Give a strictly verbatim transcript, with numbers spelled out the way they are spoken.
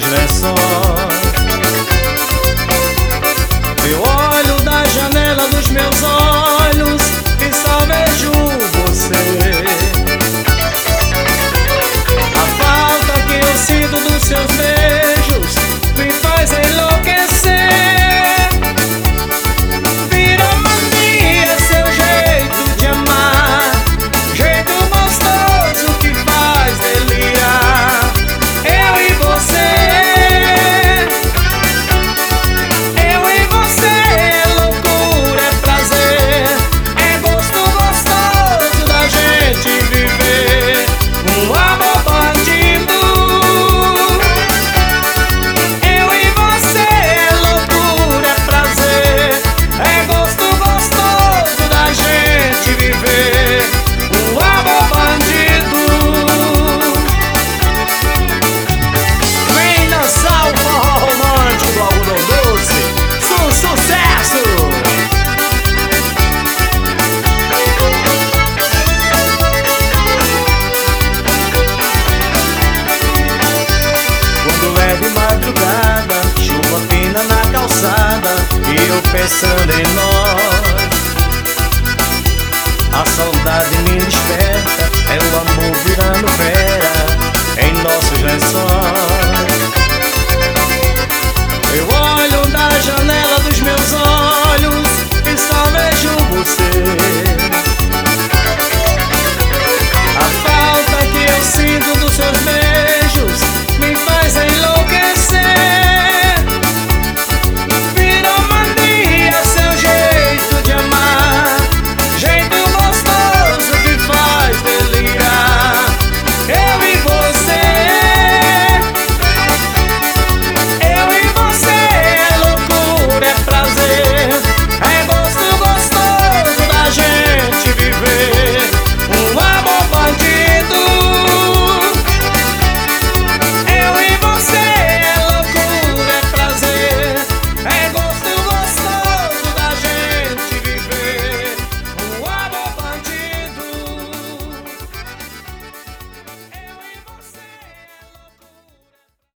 nossos lençóis. Eu olho da janela dos meus olhos e só vejo você. A falta que eu sinto dos seus beijos me faz enlouquecer. Vira mania seu jeito de amar, jeito gostoso que faz delirar. Eu e você, eu e você, é loucura, é prazer, é gosto gostoso da gente viver um amor bandido. Eu e você, é loucura, é prazer, é gosto gostoso da gente viver um amor bandido. Vem dançar o forró romântico do Algodão Doce, su sucesso! Quando é de madrugada, chuva fina na calçada e eu pensando em nós, a saudade me desperta, é o amor virando fera em nossos lençóis.